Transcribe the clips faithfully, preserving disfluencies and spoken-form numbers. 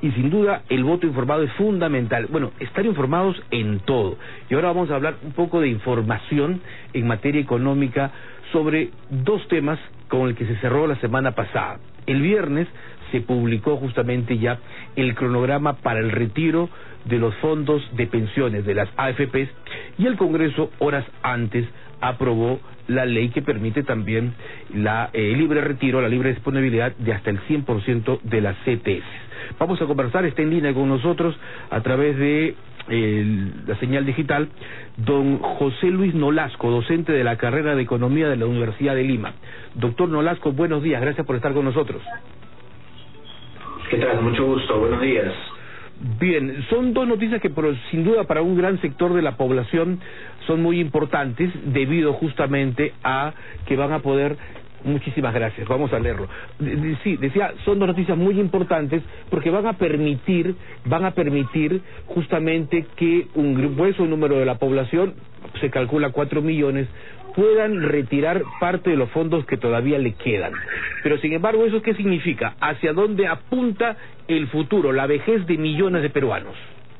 y sin duda el voto informado es fundamental. Bueno, estar informados en todo. Y ahora vamos a hablar un poco de información en materia económica sobre dos temas con el que se cerró la semana pasada. El viernes se publicó justamente ya el cronograma para el retiro de los fondos de pensiones de las A F Pes, y el Congreso horas antes aprobó la ley que permite también la eh, libre retiro, la libre disponibilidad de hasta el cien por ciento de las C T S. Vamos a conversar, está en línea con nosotros a través de eh, la señal digital, don José Luis Nolasco, docente de la carrera de Economía de la Universidad de Lima. Doctor Nolasco, buenos días, gracias por estar con nosotros. ¿Qué tal? Mucho gusto, buenos días. Bien, son dos noticias que por, sin duda para un gran sector de la población son muy importantes debido justamente a que van a poder... Muchísimas gracias, vamos a leerlo. De, de, sí, decía, son dos noticias muy importantes porque van a permitir, van a permitir justamente que un grueso número de la población, se calcula cuatro millones, puedan retirar parte de los fondos que todavía le quedan. Pero sin embargo, ¿eso qué significa? ¿Hacia dónde apunta el futuro, la vejez de millones de peruanos?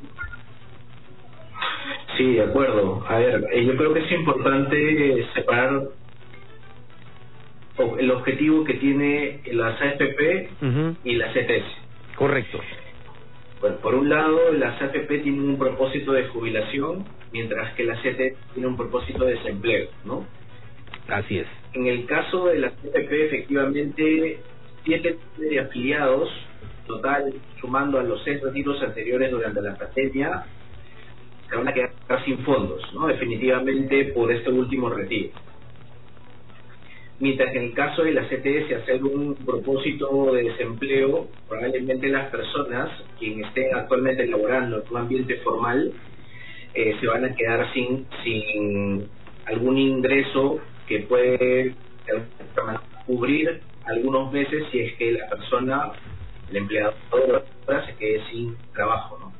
Sí, de acuerdo. A ver, yo creo que es importante separar el objetivo que tiene las A F P uh-huh. y las C T S. Correcto. Bueno, por un lado, las A F P tienen un propósito de jubilación, mientras que la C T S tiene un propósito de desempleo, ¿no? Así es. En el caso de la A F P, efectivamente, siete de afiliados, total, sumando a los seis retiros anteriores durante la pandemia, se van a quedar sin fondos, ¿no? Definitivamente por este último retiro. Mientras que en el caso de la C T S hacer un propósito de desempleo, probablemente las personas quienes estén actualmente laborando en un ambiente formal eh, se van a quedar sin sin algún ingreso que puede cubrir algunos meses si es que la persona, el empleador, se quede sin trabajo, ¿no?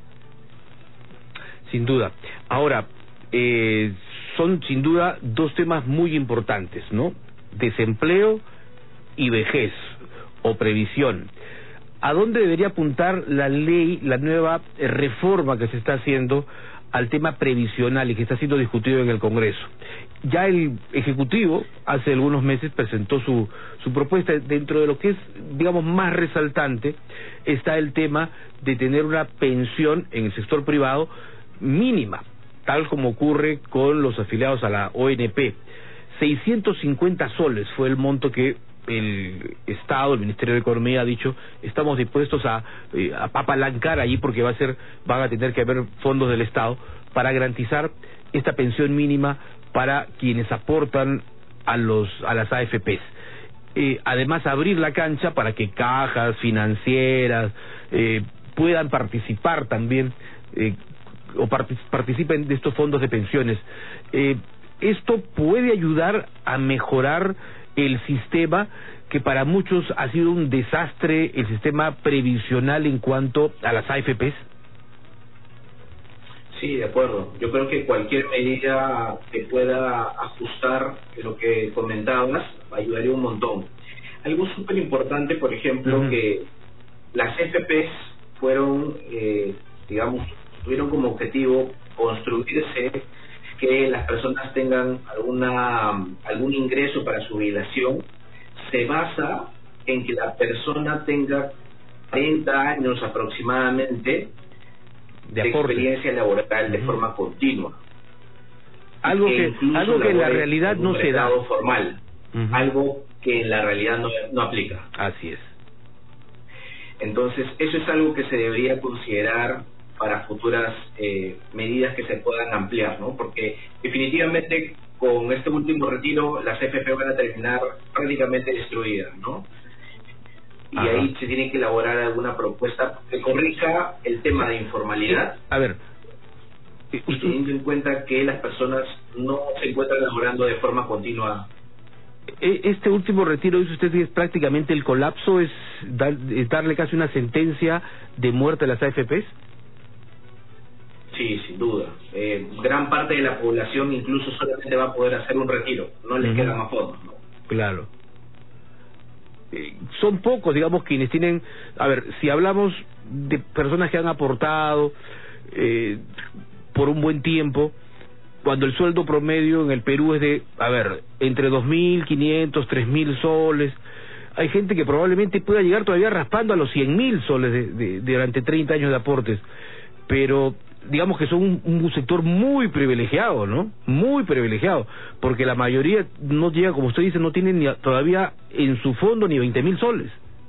Sin duda. Ahora, eh, son sin duda dos temas muy importantes, ¿no? Desempleo y vejez o previsión. ¿A dónde debería apuntar la ley, la nueva reforma que se está haciendo al tema previsional y que está siendo discutido en el Congreso? Ya el Ejecutivo hace algunos meses presentó su, su propuesta. Dentro de lo que es, digamos, más resaltante está el tema de tener una pensión en el sector privado mínima, tal como ocurre con los afiliados a la O N P. seiscientos cincuenta soles fue el monto que el Estado, el Ministerio de Economía ha dicho, estamos dispuestos a, eh, a apalancar allí porque va a ser, van a tener que haber fondos del Estado para garantizar esta pensión mínima para quienes aportan a los a las A F Pes. Eh, además, abrir la cancha para que cajas financieras eh, puedan participar también eh, o part- participen de estos fondos de pensiones. Eh, Esto puede ayudar a mejorar el sistema que para muchos ha sido un desastre, el sistema previsional en cuanto a las A F Pes. Sí, de acuerdo. Yo creo que cualquier medida que pueda ajustar lo que comentabas ayudaría un montón. Algo súper importante, por ejemplo, uh-huh. que las A F Pes fueron, eh, digamos, tuvieron como objetivo construirse que las personas tengan alguna algún ingreso para su jubilación, se basa en que la persona tenga cuarenta años aproximadamente de, de experiencia laboral de uh-huh. forma continua. Algo que, que algo que en la realidad no se da. Formal, uh-huh. algo que en la realidad no, no aplica. Así es. Entonces, eso es algo que se debería considerar para futuras eh, medidas que se puedan ampliar, ¿no? Porque definitivamente con este último retiro las A F P van a terminar prácticamente destruidas, ¿no? Y Ajá. ahí se tiene que elaborar alguna propuesta que corrija el tema de informalidad. A ver, y teniendo en cuenta que las personas no se encuentran laborando de forma continua. Este último retiro, dice usted, es prácticamente el colapso, es, dar, es darle casi una sentencia de muerte a las A F Pes. Sí, sin duda. Eh, gran parte de la población incluso solamente va a poder hacer un retiro, no les uh-huh. queda más fondos, ¿no? Claro. Eh, son pocos, digamos, quienes tienen... A ver, si hablamos, de personas que han aportado eh, por un buen tiempo, cuando el sueldo promedio en el Perú es de, a ver, entre dos mil quinientos, tres mil soles. Hay gente que probablemente pueda llegar todavía raspando a los cien mil soles de, de, de durante treinta años de aportes, pero digamos que son un, un sector muy privilegiado, ¿no? Muy privilegiado, porque la mayoría no llega, como usted dice, no tienen ni a, todavía en su fondo ni veinte mil soles.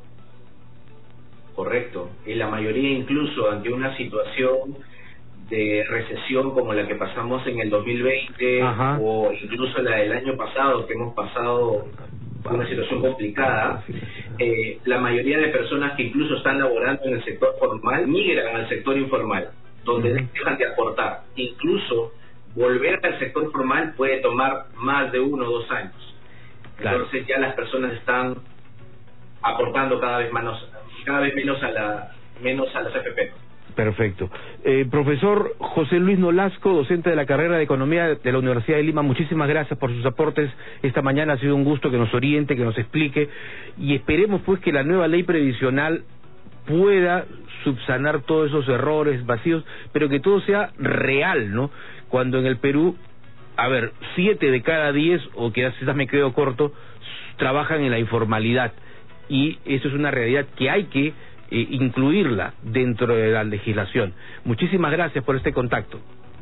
Correcto, y la mayoría incluso ante una situación de recesión como la que pasamos en el dos mil veinte, ajá, o incluso la del año pasado, que hemos pasado una situación complicada, eh, la mayoría de personas que incluso están laborando en el sector formal migran al sector informal, donde uh-huh. dejan de aportar. Incluso volver al sector formal puede tomar más de uno o dos años. Claro. Entonces ya las personas están aportando cada vez menos, cada vez menos a la menos a las F P. Perfecto. Eh, profesor José Luis Nolasco, docente de la carrera de Economía de la Universidad de Lima, muchísimas gracias por sus aportes esta mañana. Ha sido un gusto que nos oriente, que nos explique, y esperemos pues que la nueva ley previsional pueda subsanar todos esos errores, vacíos, pero que todo sea real, ¿no? Cuando en el Perú, a ver, siete de cada diez, o quizás me quedo corto, trabajan en la informalidad, y eso es una realidad que hay que Eh, incluirla dentro de la legislación. Muchísimas gracias por este contacto.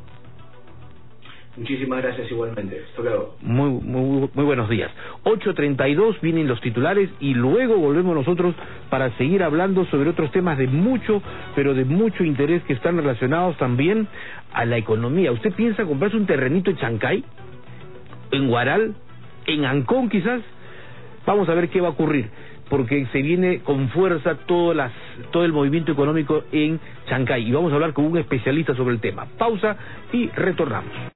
Muchísimas gracias igualmente. Hasta luego. Muy, muy, muy buenos días. ocho treinta y dos vienen los titulares y luego volvemos nosotros para seguir hablando sobre otros temas de mucho, pero de mucho interés que están relacionados también a la economía. ¿Usted piensa comprarse un terrenito en Chancay? ¿En Huaral? ¿En Ancón quizás? Vamos a ver qué va a ocurrir, porque se viene con fuerza todo, las, todo el movimiento económico en Chancay, y vamos a hablar con un especialista sobre el tema. Pausa y retornamos.